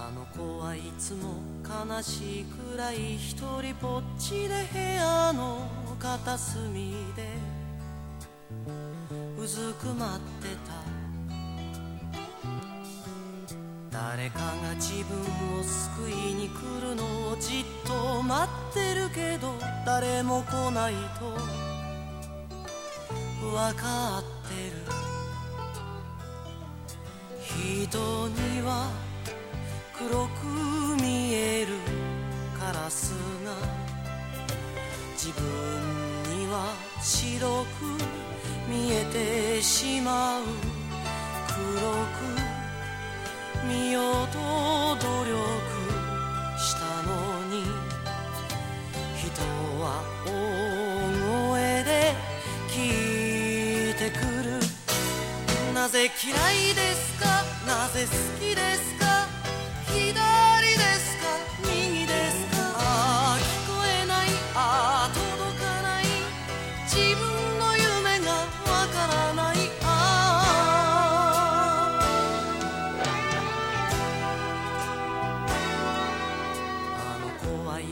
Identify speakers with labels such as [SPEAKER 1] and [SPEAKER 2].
[SPEAKER 1] あの子はいつも悲しいくらい一人ぼっちで部屋の片隅でうずくまってた。誰かが自分を救いに来るのをじっと待ってるけど誰も来ないとわかってる。人には黒く見えるカラスが自分には白く見えてしまう。黒く見ようと努力したのに人は大声で聞いてくる。なぜ嫌いですか、なぜ好きですか、